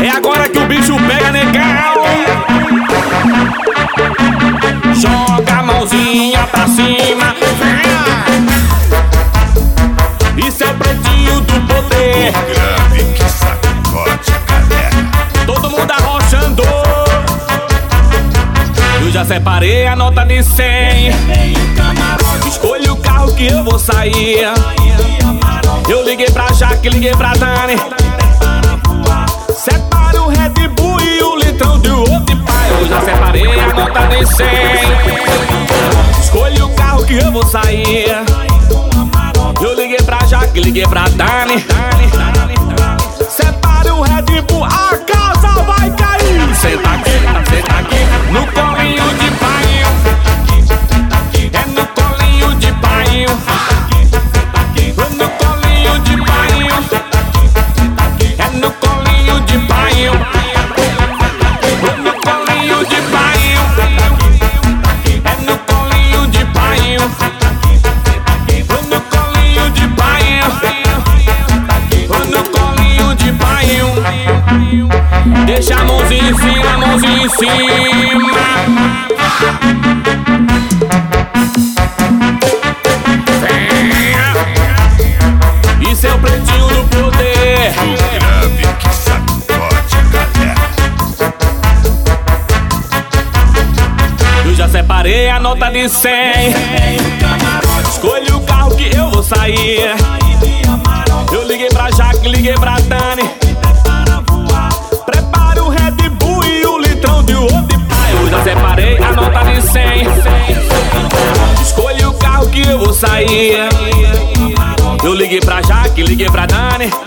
É agora que o bicho pega, negão. Joga a mãozinha pra cima. Isso é o Pretinho do Poder. O grave que sacode a galera. Todo mundo arrochando. Eu já separei a nota de 100. Escolha o carro que eu vou sair. Eu liguei pra Jaque, liguei pra Dani. Separa o Red Bull e o litrão de outro pai. Eu já separei a nota de 100. Escolha o carro que eu vou sair. Eu liguei pra Jaque, liguei pra Dani. Separa o Red Bull, a casa vai cair. Senta aqui, no colinho de pai. É no colinho de pai. No colinho de pai. É no colinho de pai. No colinho de pai. É no colinho de pai. No colinho de pai. No colinho de pai. Deixa a mãozinha em cima, a mãozinha em cima. Isso é o Pretinho do Poder. O grave que sacode a galera. Eu já separei a nota de 100. Escolha o carro que eu vou sair. Eu liguei pra Jaque, liguei pra Dani. Prepara o Red Bull e o litrão de outro pai. Eu já separei a nota de 100. Escolha o carro que eu vou sair. Eu liguei pra Jaque, liguei pra Dani.